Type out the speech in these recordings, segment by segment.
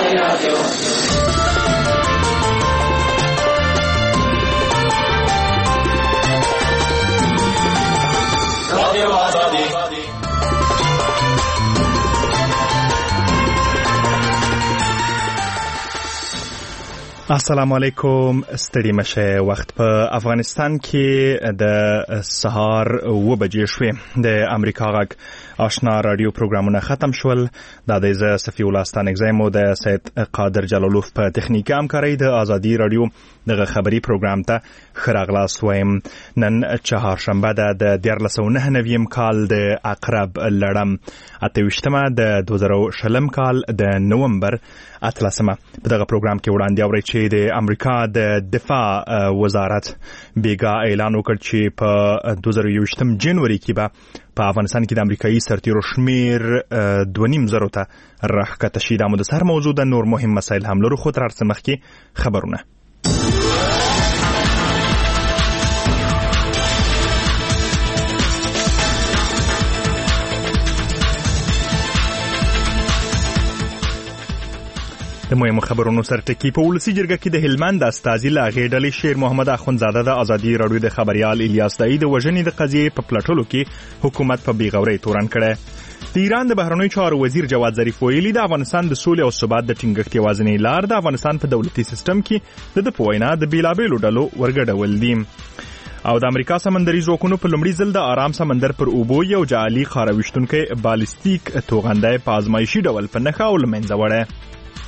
السلام علیکم. ستړي مشه. وخت په افغانستان کې د سهار 9 بجې شوې. د امریکا غږ آشنا رادیو پروګرامونه ختم شول. د صفی الله ستانکزی د سید قادر جلالوف په تخنیکي همکارۍ د ازادي رادیو دغه خبري پروګرام ته خراغلاس وایم. نن چهارشنبه ده د 2009 کال د عقرب لړم 28مه د 2020 کال د نومبر 18مه. په دغه پروګرام کې وړاندې اورئ چې د امریکا د دفاع وزارت بیګا اعلان وکړ چې په 2021 جنوري کې به په افغانستان کې د امریکایي سرتیرو شمیر 2.5 ته راښکته شي. دا مو د سر موضوع د نور مهم مسایل هم لرو، خو تر هر څه مخکې خبرونه. د مهمو خبرونو سرټکی. په ولسی جرګه کې د هلمند استازي لا غېډلې شیر محمد اخونزاده د ازادي رادیو د خبريال الیاس دای د وژنې د قضیې په پلټلو کې حکومت په بیغورۍ تورن کړي. د ایران د بهرنیو چارو وزیر جواد ظریف ویلي د افغانستان د سولې او ثبات د ټینګښت یوازینۍ لار د افغانستان په دولتي سیستم کې د پوینا د بیلابېلو ډلو ورګډول دي. او د امریکا سمندري ځواکونو په لومړي ځل د آرام سمندر پر اوبو یو جعلي خارويشتونکي بالستیک توغندای په ازمایشي ډول په نښه او لمنځه وړه.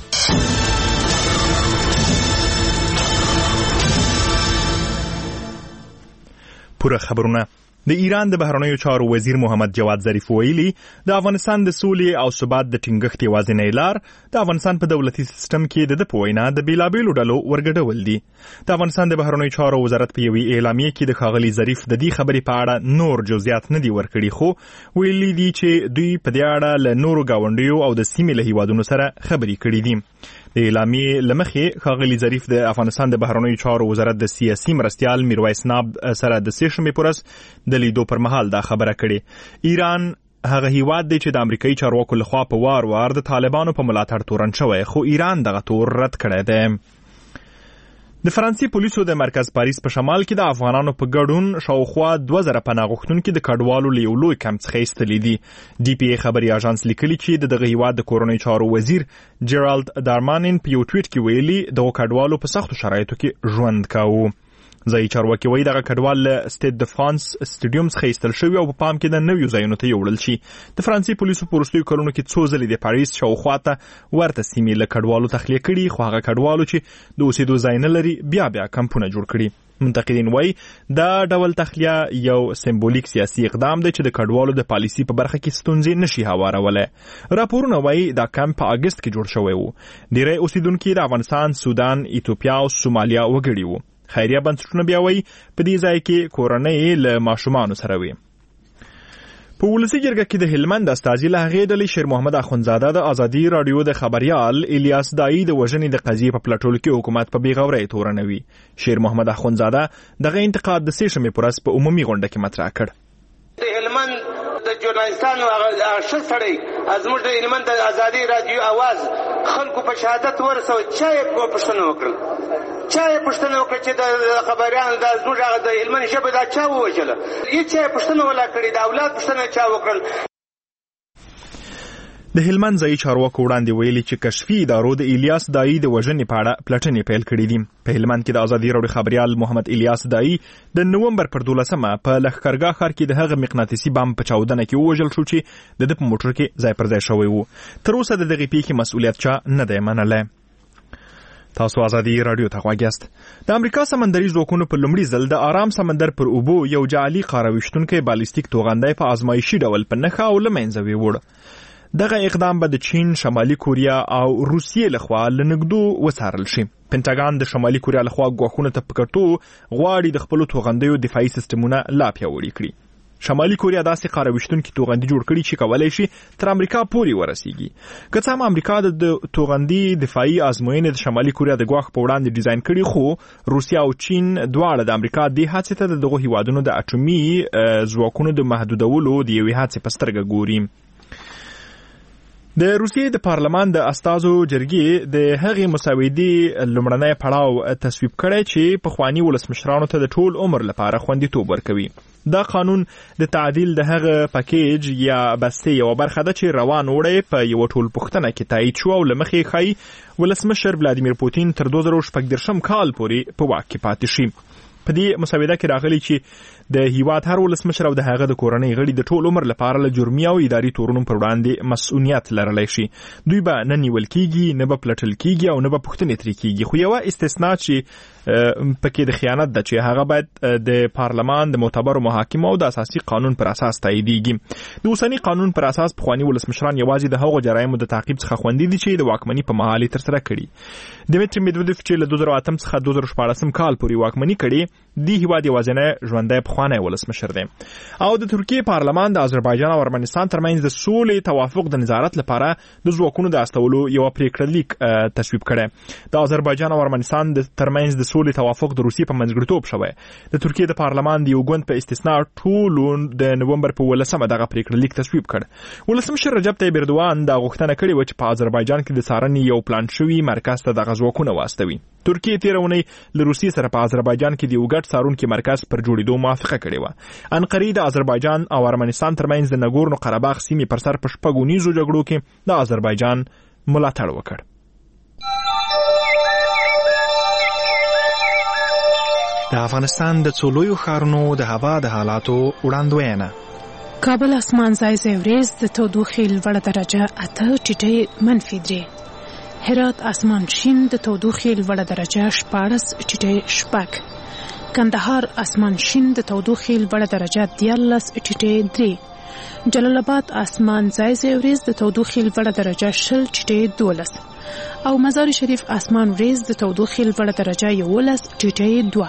پوره خبرونه. د ایران د بهرنیو چارو وزیر محمد جواد ظریف ویلي د افغانستان د سولې او ثبات د ټینګښت یوازینۍ لار د افغانستان په دولتي سیستم کې د پوینا د بیلابېلو ډلو ورګډول دي. د افغانستان د بهرنیو چارو وزارت په یوې اعلامیه کې د ښاغلي ظریف د دې خبرې په اړه نور جزئیات نه دي ورکړي، خو ویلي دي چې دوی په دې اړه له نورو گاونډیو او د سیمې له هیوادونو سره خبرې کړې دي. د اعلامیې لمخې ښاغلي ظریف د افغانستان د بهرنیو چارو وزارت د سیاسي مرستیال میرویس ناب سره د سې شنبې پورس د لیدو پر مهال دا خبره کړې. ایران هغه هیواد دی چې د امریکایي چارواکو لخوا په وار د طالبانو په ملاتړ تورن شوی، خو ایران دغه تور رد کړی دی. د فرانسې پولیسو د مرکز پاریس په شمال کې د افغانانو په ګډون شاوخوا 2000 پناه غوښتونکي د کډوالو له یو لوی کمپ څخه ایستلي دي. ډي پی ای خبري اژانس لیکلي چې دغه هیواد د کورنۍ چارو وزیر جیرالد دارمانین په یو ټویټ کې ویلي د کډوالو په سختو شرایطو کې ژوند کاوه. ځایي چارواکي وایي دغه کډوال له سټیټ د فرانس سټیډیوم څخه ایستل شوي او په پام کې د نویو ځایونو ته یوړل شي. د فرانسې پولیسو په وروستیو کلونو کې څو ځلې د پاریس شاوخوا ته ورته سیمې له کډوالو تخلیه کړي، خو هغه کډوالو چې د اوسېدو ځای نه لري بیا کمپونه جوړ کړي. منتقدین وایي دا ډول تخلیه یو سمبولیک سیاسي اقدام دی چې د کډوالو د پالیسي په برخه کې ستونزې نشي هوارولی. راپورونه وایي دا کمپ په اګست کې جوړ شوی و. ډیری اوسیدونکي د افغانستان، سودان، ایتوپیا او سومالیا وګړي وو. خیریه بنسټونه بیا وایي په دې ځای کې کورنۍ له ماشومانو سره وي. په ولسی جرګه کې د هلمند استازي له هغې ډلې شیر محمد اخونزاده د ازادي رادیو د خبريال الیاس دای د وژنې د قضیې په پلټلو کې حکومت په بیغورۍ تورنوي. شیر محمد اخونزاده دغه انتقاد د سې شنبې پورس په عمومي غونډه کې مطرح کړ. د هلمند د جورنالستانو هغه سړی زموږ د هلمند د ازادي رادیو आवाज خلکو په شهادت ورسو چا یې پوښتنه وکړه چې د خبريان د زموږ د هلمند ژبه دا چا ووژله، هیڅ پوښتنه ولا کړې، د اولاد پوښتنه چا وکړل. د هلمند ځایي چارواکو وړاندې ویلي چې کشفي ادارو د الیاس دای د وژنې په اړه پلټنې پیل کړې دي. په هلمند کې د ازادي رادیو خبريال محمد الیاس دای د نومبر پر 12مه په لښکرګاه ښار کې د هغه مقناطیسي بم په چاودنه کې ووژل شو چې د په موټر کې ځای پر ځای شوی وو. تر اوسه د دغې پیښې مسؤلیت چا نه دی منلی. تاسو ازادي رادیو ته غوږ یاست. د امریکا سمندري ځواکونو په لومړي ځل د آرام سمندر پر اوبو یو جعلي خارويشتونکي بالستیک توغندای په ازمایشي ډول په نښه او لمنځه ویوړ. دغه اقدام به د چین، شمالي کوریا او روسیې لخوا لنګدو وڅارل شي. پنټاګان د شمالي کوریا لخوا غواخونه ته پکټو غواړي د خپل توغندیو دفاعي سیستمونه لا پیاوړي کړي. شمالي کوریا داسې خارويشتونکي توغندي جوړ کړي چې کولای شي تر امریکا پورې ورسیږي. که څه هم امریکا د توغندي دفاعي ازموینې د شمالي کوریا د غواخ په وړاندې ډیزاین کړي، خو روسیا او چین دواړه د امریکا د هڅې ته دغه هیوادونو د اټومي ځواکونو د محدودولو د یوې هڅې په سترګه ګوري. د روسیې د پارلمان د استازو جرګې د هغې مسودې لومړنی پړاو تصویب کړی چې پخواني ولسمشرانو ته د ټول عمر لپاره خوندیتوب ورکوي. دا قانون د تعدیل د هغه پکیج یا بستې یوه برخه ده چې روان وړی په یوه ټولپوښتنه کې تایید شو او له مخې ښایي ولسمشر ولادیمیر پوتین تر 2014 کال پورې په واک کې پاتې شي. په دې مسوده کې راغلي چې د هیواد هر ولسمشر او د هغه د کورنۍ غړي د ټول عمر لپاره له جرمي او اداري تورونو پر وړاندې مسؤلیت لرلی شي. دوی به نه نیول کیږي، نه به پلټل کیږي او نه به پوښتنې ترې کیږي. خو یوه استثنا چې پکې د خیانت ده چې هغه باید د پارلمان د معتبرو محاکمو او د اساسي قانون پر اساس تاییدیږي. د اوسني قانون پر اساس پخواني ولسمشران یوازې د هغو جرایمو د تعقیب څخه خوندي دي چې د واکمنۍ په مهال یې ترسره کړي. دیمیتری میدودیف چې له 2008 څخه 2014 کال پورې واکمني کړي، دی هیواد یوازینی ژوندی پخوانی ولسمشر دی. او د ترکیې پارلمان د آذربایجان او ارمنستان ترمنځ د سولې توافق د نظارت لپاره د ځواکونو د استولو یوه پریکړه لیک تصویب کړی. د آذربایجان او ارمنستان د ترمنځ د سولې توافق د روسیې په منځګړیتوب شوی. د ترکیې د پارلمان د یو ګوند په استثنا ټولو د نومبر په 18 دغه پریکړه لیک تصویب کړ. ولسمشر رجب طیب اردوان دا غوښتنه کړې وه چې په آذربایجان کې د څارنې یو پلان شوي مرکز ته دغه ځواکونه واستوي. ترکیې تیره اونۍ له روسیې سره په آذربایجان کې د یو ګډ څارونکي مرکز پر جوړېدو موافقه کړې وه. انقرې د آذربایجان او ارمنستان ترمنځ د نګورنو قرهباغ سیمې پر سر په 6 اونیزو جګړو کې د آذربایجان ملاتړ وکړ. د افغانستان د څو لویو ښارونو د هوا د حالاتو وړاندوینه. کابل اسمان ځای ځای وریځ، د تودوخې لوړه درجه 8 ټیټۍ -3. هرات اسمان شین، د تودوخې لوړه درجه 14 ټیټۍ 6. کندهار اسمان شین، د تودوخې لوړه درجه 13 ټیټۍ 3. جلال آباد اسمان ځای ځای وریځ، د تودوخې لوړه درجه 20 ټیټۍ 12. او مزار شریف اسمان وریځ، د تودوخې لوړه درجه 11 ټیټۍ 2.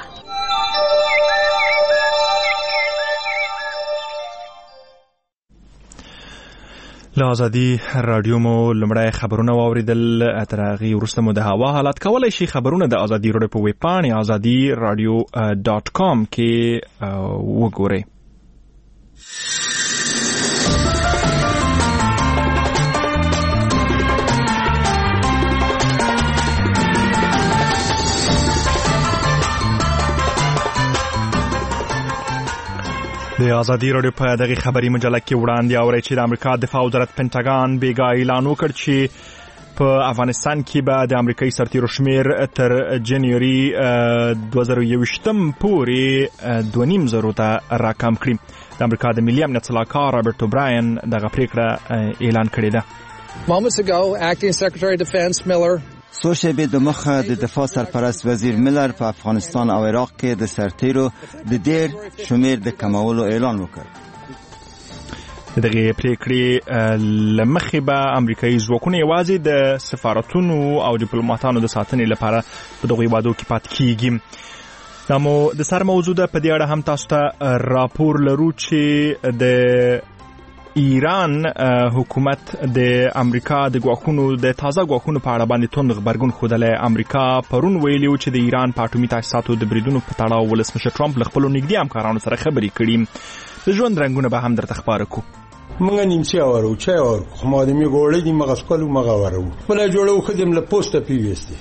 له آزادي رادیو مو لمړی خبرونه واوریدل. تر هغې وروسته مو د هوا حالت. کولی شي خبرونه د آزادي رادیو په ویب پاڼې azadi.radio.com کې وګورئ. د آزادي رادیو په دغه خبري مجله کې وړاندې اورئ چې د امریکا دفاع وزارت پنټاګان بیګا اعلان وکړ چې په افغانستان کې به د امریکایي سرتیرو شمیر تر جنوري 2021 پورې 2.5 ته راکم کړي. د امریکا د ملي امنیت سلاکار رابرټ اوبراین دغه پریکړه اعلان کړې ده. Moments ago, Acting Secretary of Defense Miller څو شېبې دمخه د دفاع سرپرست وزیر ملر په افغانستان او عراق کې د سرتیرو د ډېر شمیر د کمولو اعلان وکړ. دغه پریکړې لمخې به امریکایي ځواکونه یوازې د سفارتونو او ډیپلوماټانو د ساتنې لپاره په دغه هیوادو کې پاتې کیږي. دا مو د سر موضوع ده. په دې اړه هم تاسو ته راپور لرو چې د ایران حکومت د امریکا د ګواښونو د تازه ګواښونو په اړه باندې توند غبرګون ښودلی. امریکا پرون ویلي و چې د ایران په اټومي تاسیساتو د بریدونو په تړاو ولسمشر ټرمپ له خپلو نږدې همکارانو سره خبرې کړي. د ژوند رنګونه به هم درته ښکاره کړو. موږ نیمڅه اورو چا اورو خو ما د می ګوړې دی مغه سکلو مغه ورو بل جوړو خدم له پوسټه پیوستي.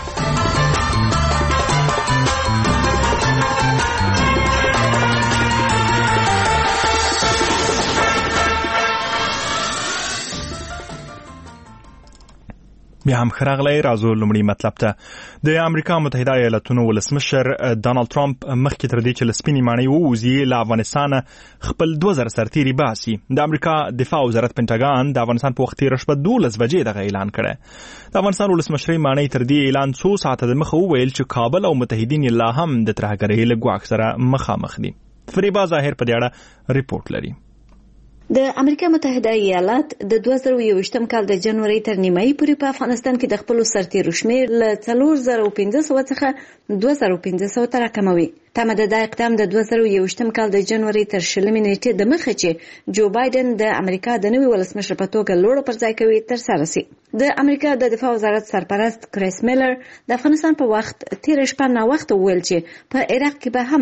بیا هم خراغلی راځو لومړی مطلب ته. د امریکا متحده ایالاتونو ولسمشر ډانلډ ټرمپ مخکې تر دې چې له سپینې ماڼۍ ووځي له افغانستانه خپل 2000 سرتیري باسي. د امریکا دفاع وزارت پنټاګان د افغانستان په وخت تېره شپه 12 بجې دغه اعلان کړی. د افغانستان ولسمشرۍ ماڼۍ تر دې اعلان څو ساعته دمخه وویل چې کابل او متحدین یې لا هم د ترهګرۍ له ګواښ سره مخامخ دي. فریبا ظاهر په دې اړه ریپورت لري. د امریکا متحده ایالات د 2021 کال د جنوري تر نیمایي پورې په افغانستان کې د خپل سرتیرو شمیر له 4500 څخه 2500 ته راکموي. تمه ده د اقدام د 2021 کال د جنوري تر 20 نیټې د مخه چې جو بایدن د امریکا د نوي ولسمشر په توګه لوړ پر ځای کوي تر سره سي. د امریکا د دفاع وزارت سرپرست کریس میلر د افغانستان په وخت تیر شپه نا وخت ویل چې په عراق کې به هم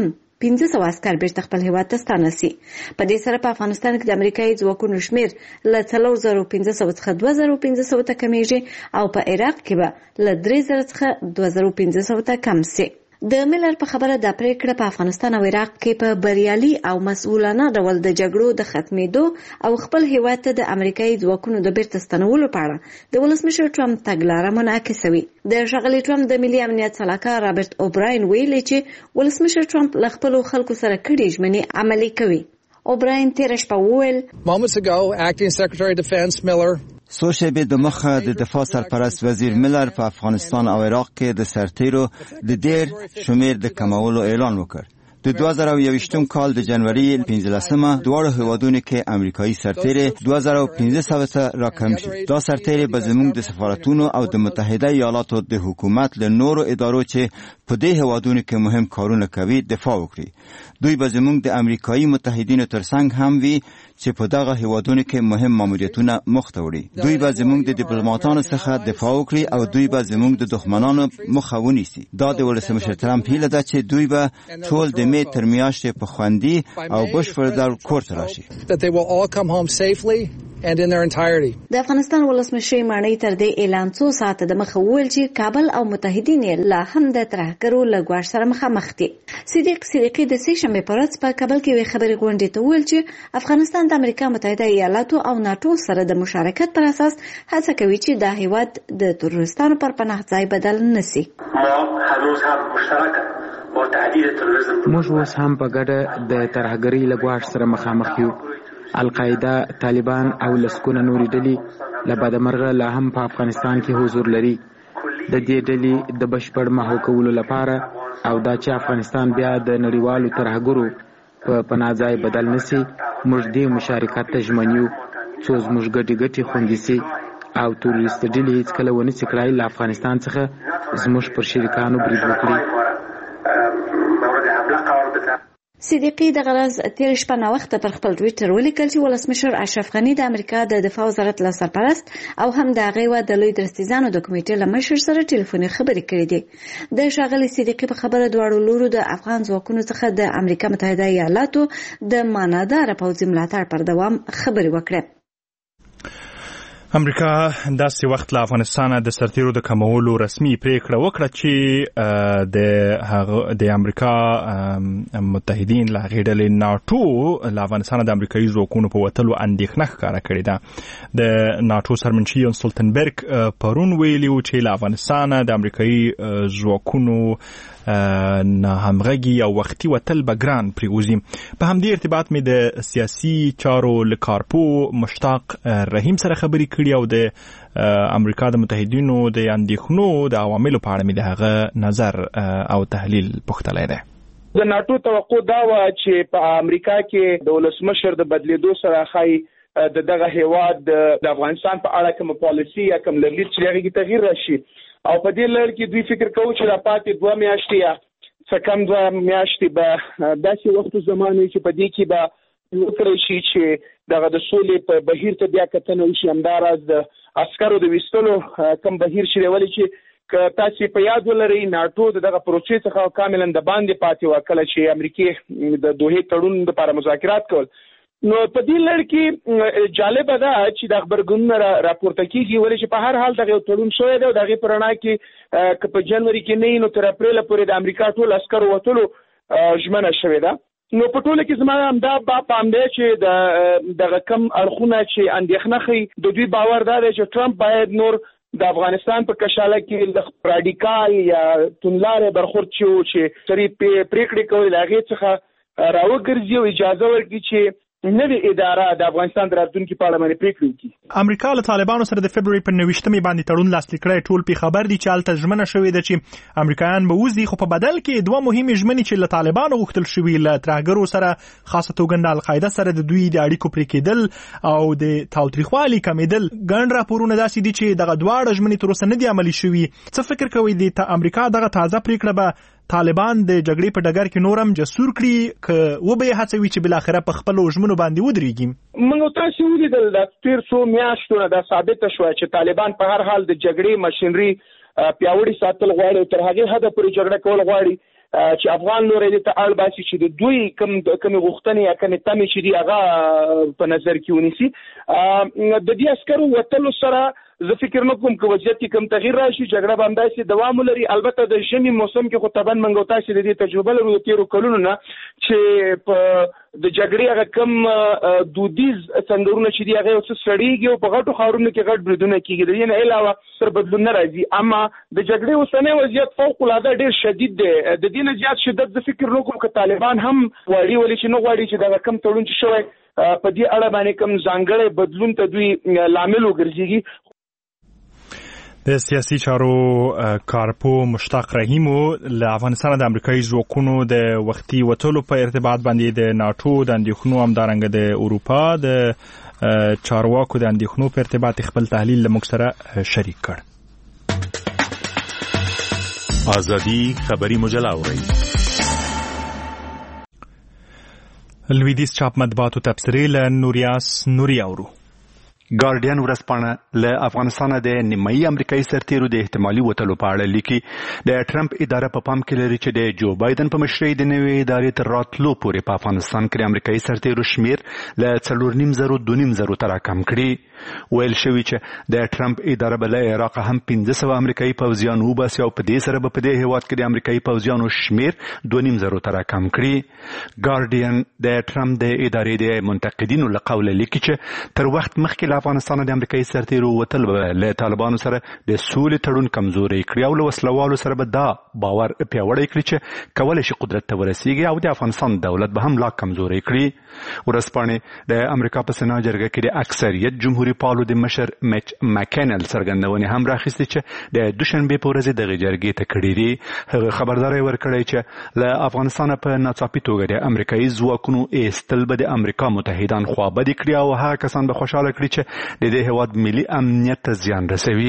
1500 عسكر بیرته خپل هیواد ته ستانسي. په دې سره په افغانستان کې د امریکایي ځواکونو شمیر له 4500 څخه 2500 ته کمیږي او په عراق کې به له 3000 څخه 2500 ته کم سي. د ملر په خبره د پریکړه په افغانستان او عراق کې په بریالي او مسؤلانه ډول د جګړو د ختمېدو او خپل هیواد ته د امریکایي ځواکونو د بیرته ستنولو په اړه د ولسمشر ټرمپ تګلاره منعکسوي. د ښاغلي ټرمپ د ملي امنیت سلاکار رابرټ اوبراین ویلي چې ولسمشر ټرمپ له خپلو خلکو سره کړي ژمنې عملي کوي. اوبراین تېره شپه وویل Moments ago, Acting Secretary of Defense Miller څو شېبې دمخه د دفاع سرپرست وزیر ملر په افغانستان او عراق کې د سرتیرو د ډېر شمېر د کمولو اعلان وکړ. د 2021 کال د جنوري 15مه دواړو هیوادونو کې امریکایي سرتیري 2500 ته راکم شي. دا سرتیري به زموږ د سفارتونو او د متحده ایالاتو د حکومت له نورو ادارو چې په دې هیوادونو کې مهم کارونه کوي دفاع وکړي. دوی به زموږ د امریکایي متحدینو ترڅنګ هم وي چې په دغه هیوادونو کې مهم ماموریتونه مخته وړي. دوی به زموږ د ډیپلوماټانو څخه دفاع وکړي او دوی به زموږ د دښمنانو مخه ونیسي. دا د ولسمشر ټرمپ هیله ده چې دوی به ټول د می تر میاشتې په خوندي او بشپړ ډول کور ته راشي. د افغانستان ولسمشر ماڼۍ تر دې اعلان څو ساعته د مخه وویل چې کابل او متحدین لا هم د ترهګرو له ګواښ سره مخامخ دي. صدیق صدیقي د سې شنبې په ورځ په کابل کې یوې خبرې غونډې ته وویل چې افغانستان د امریکا متحده ایالاتو او ناټو سره د مشارکت پر اساس هڅه کوي چې دا هیواد د تروریستانو پر پناه ځای بدل نشي. موږ اوس هم په ګډه د ترهګرۍ له ګواښ سره مخامخ یو. القاعده، طالبان او لسکونه نورې ډلې له بدمرغه لا هم په افغانستان کې حضور لري. د دې ډلې د بشپړ محو کولو لپاره او دا چې افغانستان بیا د نړیوالو ترهګرو په پناه ځای بدل نشي، موږ دې مشارکت ته ژمن یو څو زموږ ګټې خوندي سي او تروریست ډلې هیڅکله ونه سي کړای له افغانستان څخه زموږ پر شریکانو برید وکړي. صدیقي د غرض تیر شپه نه وخت پر خپل ټویټر ولیکل چې ولسمشر اشرف غنی د امریکا د دفاع وزارت له سرپرست او هم د هغې د لوی درستیزانو د کمیټې له مشر سره ټلیفوني خبرې کړې دي. د ښاغلي صدیقي په خبره دواړو لورو د افغان ځواکونو څخه د امریکا متحده ایالاتو د معناداره پوځي ملاتړ پر دوام خبرې وکړې. امریکا داسې وخت له افغانستان د سرتیرو د کمولو رسمي پریکړه وکړه چې د امریکا متحدین له هغې ډلې ناټو له افغانستان د امریکایي ځواکونو په وتلو اندېښنه ښکاره کړې ده. د ناټو سرمنشي یون سولتنبرګ پرون ویلي و چې له افغانستان د امریکایي ځواکونو همغږي او وختي وتل به ګران پرېوځي. په همدې ارتباط مې د سیاسي چارو له کارپو مشتاق رحیم سره خبرې او د امریکا د متحدینو د اندېښنو د عواملو په اړه مې د هغه نظر او تحلیل پوښتلی دی. د ناټو توقع دا و چې په امریکا کې د ولسمشر د بدلیدو سره ښایي د دغه هیواد د افغانستان په اړه کوم پالیسي یا کوم لړۍ چې هغه کې تغییر راشي او په دې لړ کې دوی فکر کوي چې د پاتې 2 میاشتې یا څه کم 2 میاشتې به داسې وخت زمانه چې په دې کې به وکړي شي چې دغه د سولې په بهیر ته بیا کتنه وشي. همداراز د عسکرو د ویستلو کم بهیر شي ولې چې تاسو په یاد ولرئ ناټو دغه پروسې څخه کاملا د باندې پاتې و کله چې امریکای د دوه تړون لپاره مذاکرات کول. نو په دې لړ کې جالب ده چې د خبرګونونو راپورته کیږي ولې چې په هر حال دغه تړون شوی دی او دغه پرانا کې په جنوري کې نه نو تر اپریل پورې د امریکا ټول عسکرو وتلو ژمنه شوې ده. نو په ټوله کې زما هم دا پام دی چې د کم اړخونه چې اندېښنه ښیي د دوی باور دا دی چې ټرمپ باید نور د افغانستان په کشاله کې د رادیکال یا توندلارې برخورد چې سری پریکړې کوي له هغې څخه راوګرځي او اجازه ورکړي چې نوې اداره د افغانستان د راتلونکي په اړه باندې پریکړې وکړي. امریکا له طالبانو سره د فبروري په 29مې باندې تړون لاسلیک کړی. ټول په خبر دي چې هلته ژمنه شوې ده چې امریکایان به وځي، خو په بدل کې 2 مهمې ژمنې چې له طالبانو غوښتل شوې له ترهګرو سره خاصه توګه د القاعده سره د دوی د اړیکو پرې کېدل او د تاوتریخوالي کمېدل. ګڼ راپورونه داسې دي چې دغه دواړه ژمنې تر اوسه نه دي عملي شوې. څه فکر کوئ د امریکا دغه تازه پریکړه به طالبان د جګړې په ډګر کې نورم جسور کړي که و به هڅوي چې بل اخره په خپل ژمنو باندې ودرېږي؟ موږ تاسو ولیدل د تیر څو میاشتو نه دا ثابته شوه چې طالبان په هر حال د جګړې ماشینري پیاوړي ساتل غواړي او تر هغه حد پورې جګړه کول غواړي. چې افغان لوري ته اړ باسي چې د دوی کوم غوښتنې یا کوم تمې چې دی هغه په نظر کې ونیسي. د دې عسکرو وتلو سره زه فکر نه کوم چې وضعیت کې کوم تغییر راشي، جګړه به همداسې دوام ولري. البته د ژمي موسم کې خو طبعا موږ تاسو د دې تجربه لرو د تیرو کلونو نه چې په د جګړې هغه کم دودیز څنګهونه چې دی هغه څه سړیږي او په غټو ښارونو کې غټ بریدونه کیږي. د دې نه علاوه تر بدلون نه راځي، اما د جګړې اوسنی وضعیت فوق العاده ډیر شدید دی. د دې نه زیات شدت زه فکر نه کوم چې طالبان هم غواړي ولې چې نه غواړي چې دا کم تړون چې شوی په دې اړه باندې کوم ځانګړی بدلون ته دوی لامل وګرځيږي. د سیاسي چارو کارپو مشتاق رحیمو له افغانستان د امریکایي ځواکونو د وختي وټولو په ارتباط باندې د ناتو د اندېښنو همدارنګه د اروپا د چارواکو د اندېښنو په ارتباط خپل تحلیل له موږ سره شریک کړ. ازادي خبري مجله اورئ. لویدیز چاپ مطبوعاتو تبصرې له نوریاس نوري اورو. ګارډین ورځپاڼه له افغانستان د نیمایي امریکایي سرتیرو د احتمالي وتلو په اړه لیکي. د ټرمپ اداره په پام کې لري چې د جو بایدن په مشرۍ د نوې ادارې تر راتلو پورې په افغانستان کې د امریکایي سرتیرو شمیر له 4.5 ته راکم کړي. ویل شوی چې د ټرمپ اداره به له عراق هم 1500 امریکایي پوځیان وباسي او په دې سره به په دې هیواد کې د امریکایي پوځیانو شمیر 2.5 ته راکم کړي. ګارډین د ټرمپ د ادارې د منتقدینو له قوله لیکي چې تر وخت مخکې افغانستان د امریکایي سرتیرو وتل له طالبانو سره د سولې تړون کمزوري کړی او له وسلوالو سره به دا باور پیاوړی کړي چې کولای شي قدرت ته ورسیږي او د افغانستان دولت به هم لا کمزوري کړي. ورځپاڼې د امریکا په سنا جرګه کې د اکثریت جمهوریت پالو د مشر میچ ماکینل څرګندونې هم راخیستې چې د دوشنبه په ورځ د جرګې ته کړي دي. هغه خبرداري ورکړی چې له افغانستان په ناڅاپي توګه د امریکایي ځواکونو ایستل به د امریکا متحدان خوابدي کړي او هغه کسان به خوشاله کړي چې د دې هیواد ملي امنیت ته زیان رسوي.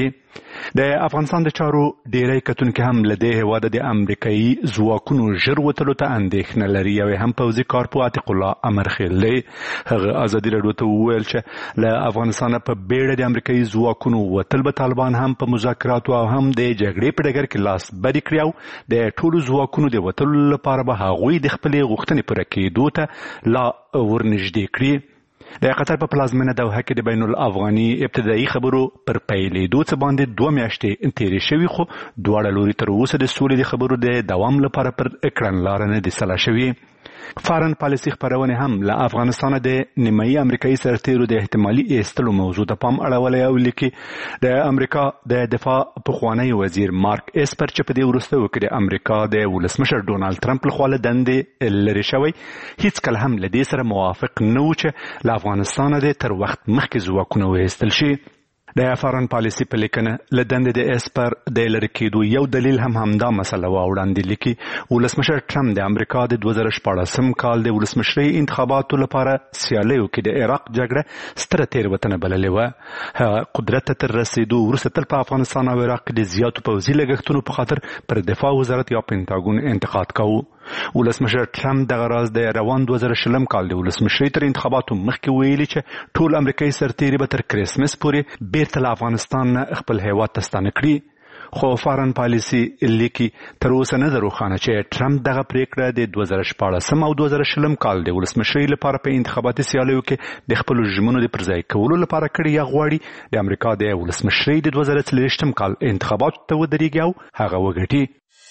د افغانستان د چارو ډیری کتونکي هم له دې هیواد د امریکایي ځواکونو ژر وتلو ته اندېښنه لري او هم پوځي کارپو عتیق الله امرخیل دی. هغه ازادي راډیو ته وویل چې له افغانستان په بیړه د امریکایي ځواکونو وتل به طالبان هم په مذاکراتو او هم د جګړې په ډګر کې لاس بری کړي او د ټولو ځواکونو د وتلو لپاره به هغوی د خپلې غوښتنې پوره کېدو ته لا ورنږدې کړي. د قطر په پلازمینه دوحه کې د بین الافغاني ابتدایي خبرو پر پیلېدو څه باندې 2 میاشتې تېرې شوي خو دواړه لوري تر اوسه د سولې د خبرو د دوام لپاره پر کړنلاره نه دي سلا شوي. فارن پالیسي خبرونه هم له افغانستان د نیمایي امریکایي سرتیرو د احتمالي ایستلو موضوع ته پام اړولی او لیکي د امریکا د دفاع پخوانی وزیر مارک اسپر چې په دې وروستیو کې د امریکا د ولسمشر ډونالد ټرمپ لخوا له دندې لرې شوی هیڅ کله هم له دې سره موافق نه و چې له افغانستان د تر وخت مخکې ځواکونه وایستل شي. د فارن پالیسي په لیکنه له دندې د اسپر د لرې کېدو یو دلیل هم همدا مسله وړاندې لیکي. ولسمشر ټرمپ د امریکا د 2014 کال د ولسمشرۍ انتخاباتو لپاره سیالیو کې د عراق جګړه ستره تېروتنه بللې وه. قدرت ته تر رسېدو وروسته تل په افغانستان او عراق کې د زیاتو پوځي لګښتونو په خاطر پر دفاع وزارت یا پینټاګون انتقاد کاوه. ولسمشر ټرمپ دغه راز د روان 2020 کال د ولسمشرۍ تر انتخاباتو مخکې ویلي چې ټول امریکایي سرتیري به تر کرسمس پورې بیرته له افغانستان نه خپل هیواد ته ستانه کړي. خو فارن پالیسي لیکي تر اوسه نه ده روښانه چې ټرمپ دغه پریکړه د 2014 او 2020 کال د ولسمشرۍ لپاره په انتخاباتي سیالیو کې د خپلو ژمنو د پرځای کولو لپاره کړي یا غواړي د امریکا د ولسمشرۍ د 2023 کال انتخاباتو ته ودرېږي او هغه وګټي.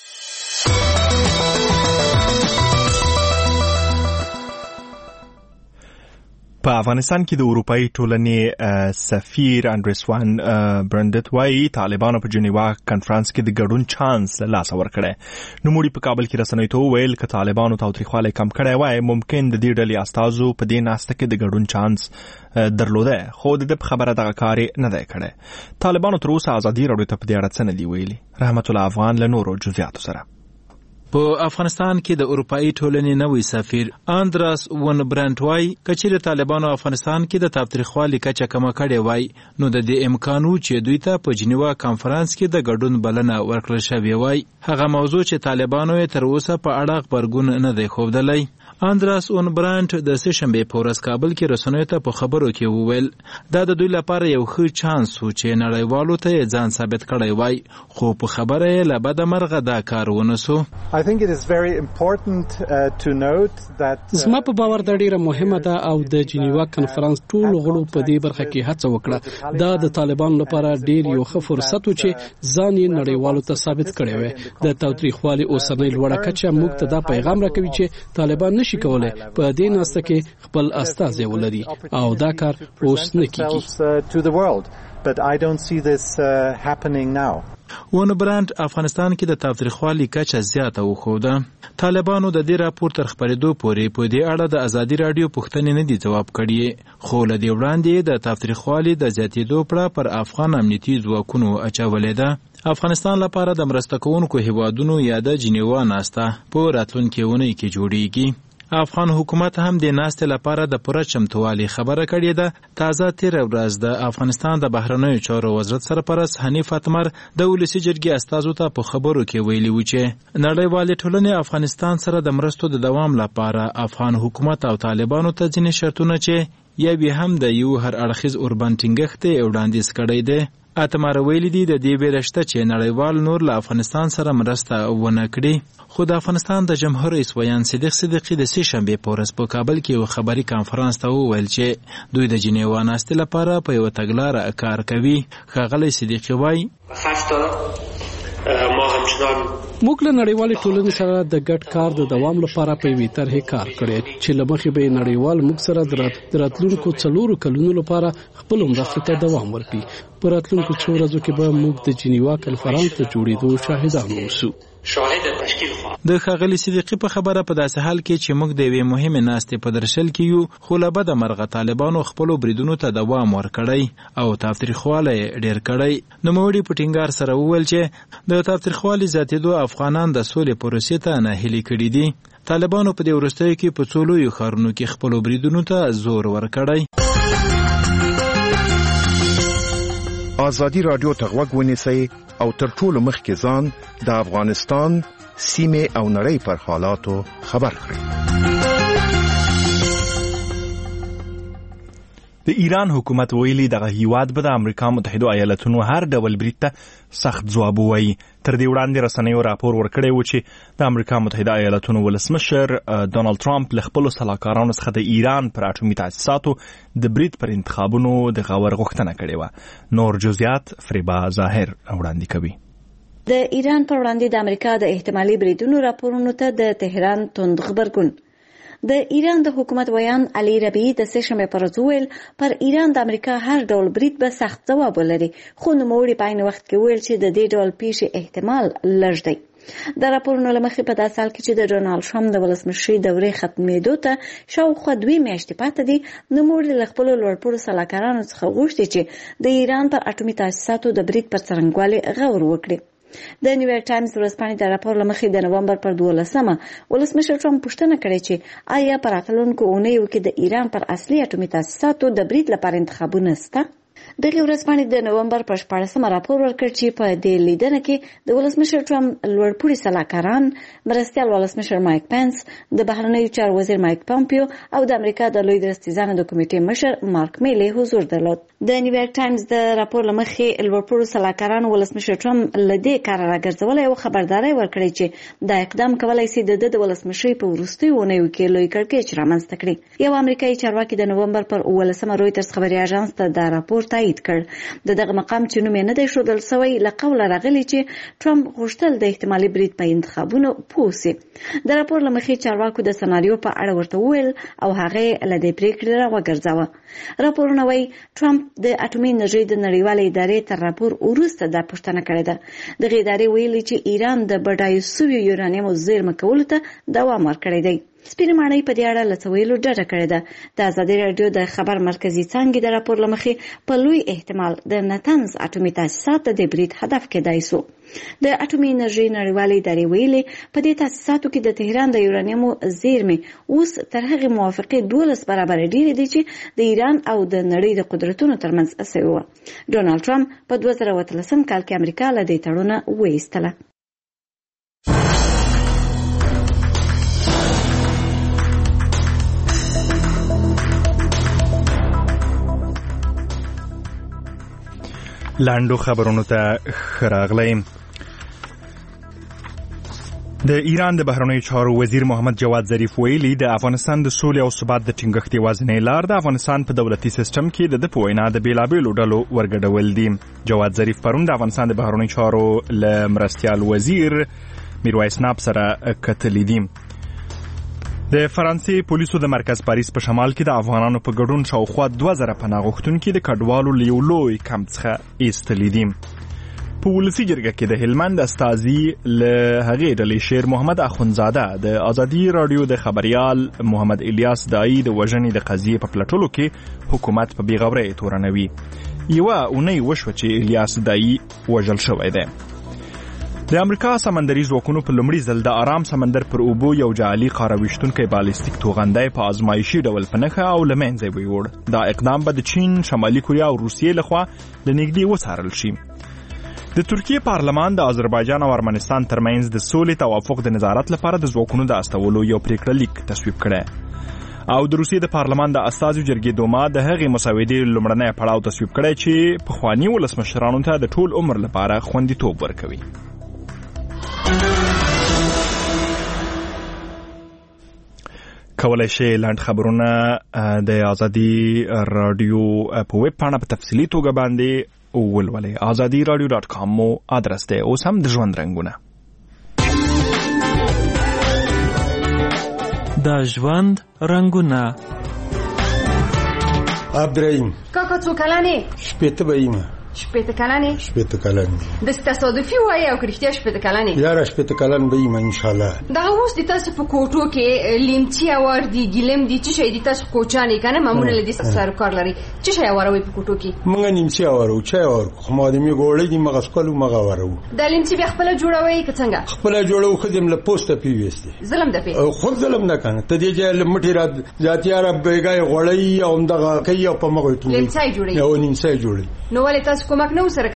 په افغانستان کې د اروپאי ټولنې سفیر اندریسوان برندت وايي طالبانو په جنیوا کانفرنس کې د ګډون چانس له لاسه ورکړی. نوموړي په کابل کې رسنیو ته وویل چې طالبانو تاوتریخوالی کم کړی وای ممکن د دې ډلې استازو په دې ناسته کې د ګډون چانس درلوده خو د دې خبره دغه کار نه دی کړی. طالبانو تر اوسه ازادي راډیو ته په دې اړه څه نه دی ویلي. رحمت الله افغان له نورو جزئیاتو سره. په افغانستان کې د اروپאי ټولنې نوی سفیر اندراس ون برانت وای کچېر طالبانو افغانستان کې د تاوتریخوالي کچه کمه کړې وای نو د دې امکانو چې دوی ته په جنیوا کانفرنس کې د ګډون بلنه ورکړل شوې وای. هغه موضوع چې طالبانو یې تر اوسه په اړه خبرګون نه دی ښودلی. اندراس اون برانت د سشنبه په ورځ کابل کې رسنیو ته په خبرو کې وویل دا د دوی لپاره یو ښه چانس و چې نړیوالو ته ځان ثابت کړی وای خو په خبره یې له بده مرغه دا کار ونسو. زما په باور دا ډیره مهمه ده او د جنیوا کنفرانس ټول غړو په دې برخه کې هڅه وکړه. دا د طالبانو لپاره ډیر یو ښه فرصت و چې ځان یې نړیوالو ته ثابت کړی وای. د تاوتریخوالي اوسنۍ لوړه کچه موږ ته دا پیغام راکوي چې طالبان نشي کولای په دې ناسته کې خپل استازي ولري او دا کار اوس نه کیږي. But I don't see this happening now. ون برانت افغانستان کې د تاوتریخوالي کچه زیاته وښوده. طالبانو د دې راپور تر خپرېدو پورې په دې اړه د ازادي راډیو پوښتنې نه دي ځواب کړي خو له دې وړاندې د تاوتریخوالي د زیاتېدو پړه پر افغان امنیتي ځواکونو اچولې ده. افغانستان لپاره د مرسته کوونکو هیوادونو یا د جنیوا ناسته په راتلونکې اونۍ کې جوړیږي. افغان حکومت هم د ناستې لپاره د پوره چمتووالي خبره کړې ده. تازه تیر ورځ د افغانستان د بهرنیو چارو وزارت سرپرست حنیف اتمر د ولسی جرګې استازو ته په خبرو کې ویلي و چې نړیوالې ټولنې افغانستان سره د مرستو د دوام لپاره افغان حکومت او طالبانو ته ځینې شرطونه چې یا به هم د یو هر اړخیز اوربان ټینګښت وړاندیز کړی دی. اتمر ویلي دي د دې ویرشته چې نړیوال نور له افغانستان سره مرسته ونه کړي خو د افغانستان د جمهور رئیس ویان صدیق صدیقی د سې شنبه په ورځ په کابل کې یو خبري کانفرنس ته وویل چې دوی د جنیوا ناستې لپاره په یو تګلاره کار کوي. ښاغلی صدیقی وایي موږ له نړیوالې ټولنې سره د ګډ کار د دوام لپاره په یوې طرحې کار کړی چې له مخې به نړیوال موږ سره د راتلونکو 4 کلونو لپاره خپل مرستې ته دوام ورکړي. په راتلونکو 2 ورځو کې به موږ د جنیوا کنفرانس ته جوړېدو شاهدان اوسو. د ښاغلي صدیقي په خبره په داسې حال کې چې موږ د یوې مهمې ناستې په درشل کې یو خو له بده مرغه طالبانو خپلو بریدونو ته دوام ورکړی او تاوتریخوالی ډېر کړی. نوموړي په ټینګار سره وویل چې د تاوتریخوالي زیاتېدو افغانان د سولې پروسې ته ناهیلي کړي دي. طالبانو په دې وروستیو کې په څو لویو ښارونو کې خپلو بریدونو ته زور ورکړی. ازادي راډیو ته غوږ ونیسئ او تر ټولو مخکې ځان د افغانستان سیمې او نړۍ پر حالاتو خبر کړئ. د ایران حکومت ویلي دغه هیواد به د امریکا متحده ایالاتونو هر ډول برید ته سخت ځواب ووایي. تر دې وړاندې رسنیو راپور ورکړی و چې د امریکا متحده ایالاتونو ولسمشر ډونالد ټرمپ له خپلو سلاکارانو څخه د ایران پر اټومي تاسیساتو د برید پر انتخابونو د غور غوښتنه کړې وه. نور جزئیات فریبا ظاهر وړاندې کوي. د ایران پر وړاندې د امریکا د احتمالي بریدونو راپورونو ته د تهران توند خبرګون. د ایران د حکومت ویان علي ربیعي د سې شنبې پر ورځ وویل پر ایران د امریکا هر ډول برید به سخت ځواب ولري خو نوموړي په عین وخت کې وویل چې د دې ډول پیښې احتمال لږ دی. د راپورونو له مخې په داسې حال کې چې د ډونالډ ټرمپ د ولسمشرۍ دورې ختمېدو ته شاوخوا 2 میاشتې پاتې دي نوموړي له خپلو لوړپوړو سلاکارانو څخه غوښتي چې د ایران پر اټومي تاسیساتو د برید پر څرنګوالي غور وکړي. د نیویارک ټایمز ورځپاڼې د راپور له مخې د نومبر پر 12مه ولسمشر ټرمپ پوښتنه کړې چې آیا په راتلونکو اونیو کې د ایران پر اصلي اټومي تاسیساتو د برید لپاره انتخابونه شته. دغه ورځپاڼې د نومبر پر 14مه راپور ورکړ چې په دې لیدنه کې د ولسمشر ټرمپ لوړپوړي سلاکاران مرستیال ولسمشر مایک پنس د بهرنیو چارو وزیر مایک پامپیو او د امریکا د لوی درستیزانو د کمیټې مشر مارک میلی حضور درلود. د نیویارک ټایمز د راپور له مخې لوړپوړو سلاکاران ولسمشر ټرمپ له دې کار راګرځولای او خبرداري ورکړي چې دا اقدام کولای شي د ولسمشرۍ په وروستیو اونیو کې لوی کړکېچ رامنځته کړي. یو امریکایي چارواکي د نومبر پر 18مه رویټرز خبري اژانس ته دا راپور تایید کړ. دغه مقام چې نوم یې نه دی ښودل سوی له قوله راغلی چې ټرمپ غوښتل د احتمالي برید په انتخابونو پوه سي. د راپور له مخې چارواکو د سناریو په اړه ورته وویل او هغه له دې پریکړې راوګرځاوه. راپورونه وایي ټرمپ د اټومي انرژۍ د نړیوالې ادارې تر راپور وروسته دا پوښتنه کړې ده. دغه ادارې ویلي چې ایران د بډایو سویو یورانیمو زیرمه کولو ته دوام ورکړی دی. سپینه ماڼۍ په دې اړه له څه ویلو ډډه کړې ده. د ازادي راډیو د خبر مرکزي څانګې د راپور له مخې په لوی احتمال د نتنز اټومي تاسیسات د برید هدف کېدای سو. د اټومي انرژۍ نړیوالې ادارې ویلي په دې تاسیساتو کې د تهران د یورانیمو زیرمې اوس تر هغې موافقې 12 برابره ډېرې دي چې د ایران او د نړۍ د قدرتونو ترمنځ اسوي وه. ډونالډ ټرمپ په 2013 کال کې امریکا له دې تړونه وایستله. لاندو خبرونو ته خراغلی. د ایران د بهرنیو چارو وزیر محمد جواد ظریف ویلي د افغانستان د سولې او ثبات د ټینګښت یوازینۍ لار د افغانستان په دولتي سیستم کې د په وینا د بیلابیلو ډلو ورګډول دي. جواد ظریف پرون د افغانستان د بهرنیو چارو له مرستیال وزیر میرویس ناب سره کتلې دي. د فرانسې پولیسو د مرکز پاریس په شمال کې د افغانانو په ګډون شاوخوا 2000 پناه غوښتونکي د کډوالو له یو لوی کمپ څخه ایستلي دي. په ولسي جرګه کې د هلمند استازي له هغې ډلې شیر محمد اخونزاده د ازادي رادیو د خبريال محمد الیاس دای د وژنې د قضیې په پلټلو کې حکومت په بیغورۍ تورنوي. یوه اونۍ وشوه چې الیاس دای وژل شوی دی. د امریکا سمندري ځواکونو په لومړي ځل د آرام سمندر پر اوبو یو جعلي قاره ویشتونکی بالستیک توغندی په ازمایشي ډول په نښه او له منځه ویوړ. دا اقدام به د چین، شمالي کوریا او روسیې لخوا له نږدې وڅارل شي. د ترکیې پارلمان د آذربایجان او ارمنستان ترمنځ د سولې توافق د نظارت لپاره د ځواکونو د استولو یو پریکړه لیک تصویب کړی او د روسیې د پارلمان د استازو جرګې دوما د هغې مسودې لومړنی پړاو تصویب کړی چې پخواني ولسمشرانو ته د ټول عمر لپاره خوندیتوب ورکوي. کولای شئ لاند خبرونه د ازادي رادیو په ویب پاڼه په تفصیلي توګه باندې ولولئ. azadiradio.com مو ادرس دی. اوس هم د ژوند رنګونه. د ژوند رنګونه. عبدالرحیم کاکا څو کلنې؟ 80 به یم. 80 کلنې؟ 80 کلنې. د تصادفي وایي او کرښتیا 80 کلنې؟ یاره 80 کلن به یم ان شاء الله. دا اوس د تاسو په کوټو کې لیمچي اور دی ګلم دی چې شي د تاسو کوچانې کنه معمولا لدی سره کار لري. چې شي اوروي په کوټو کې؟ مونږ نیمچي اورو، چا اور خو ما د می ګولې دی مغه سکلو مغه اورو. د لیمچي به خپل جوړوي که څنګه؟ خپل جوړو خدیم له پوسټه پیوستي. ظلم ده په. خود ظلم نه کنه. ته دې چې لمټی را ذاتیاره بیګای غړی او دغه کوي په مغه ټول. لیمچي جوړي. یو نیمچي جوړي. نو ولې تاسو کومک نه وسره